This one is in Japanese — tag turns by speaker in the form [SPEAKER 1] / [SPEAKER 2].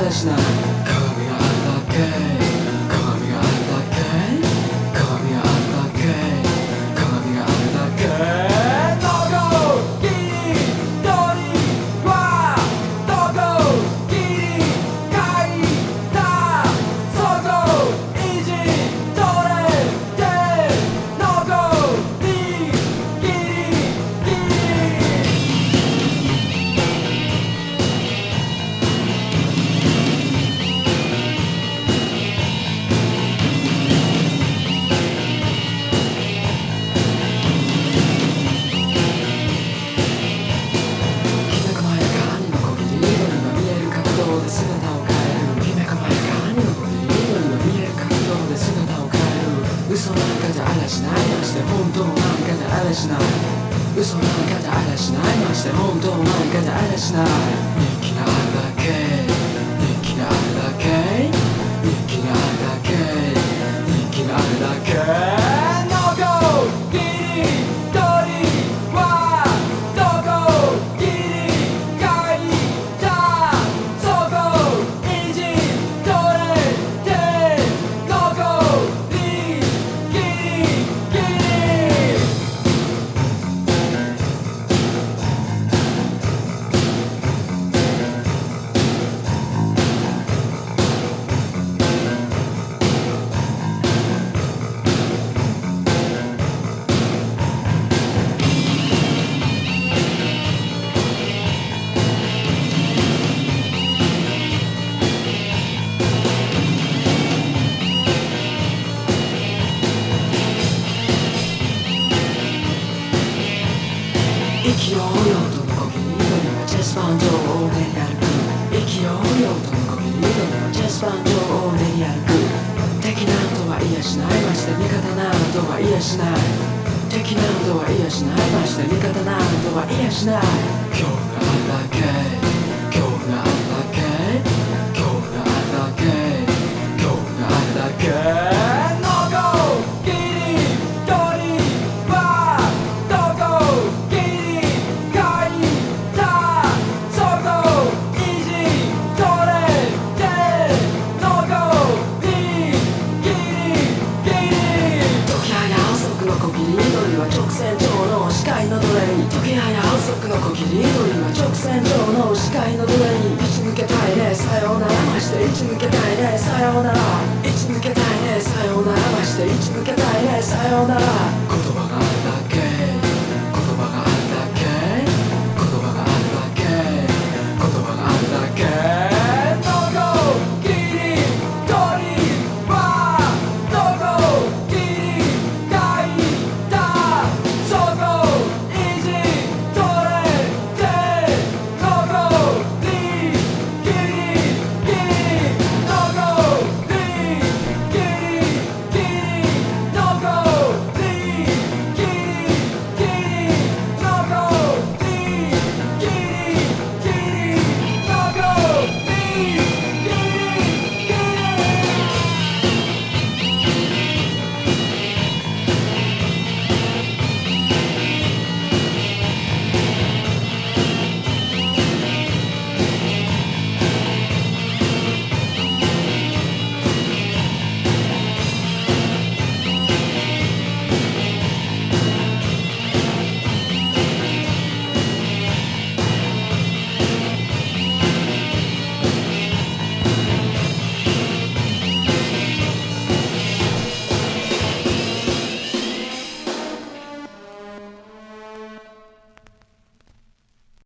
[SPEAKER 1] 嵐な鏡があるだけ鏡があるだけ鏡があるだけ鏡があるだけ嘘なんかじゃあらしないまして本当なんかじゃあらしない嘘なんかじゃあらしないまして本当なんかじゃあらしない日記があるだけ日記があるだけ日記があるだけ日記があるだけ意気揚々とのこぎり鳥はチェスパン上を練り歩く意気揚々とのこぎり鳥はチェスパン上を練り歩く敵なんとは言やしないまして味方なんとは言やしない敵なんとは言やしないまして味方なんとは言やしない恐怖があるだけ恐怖があるだけ恐怖があるだけ恐怖があるだけ時やや遅くのこぎり鳥は直線上の視界のどれに打ち抜けたいねさようならまして打ち抜けたいねさようなら打ち抜けたいねさようならまして打ち抜けたいねさようなら言葉が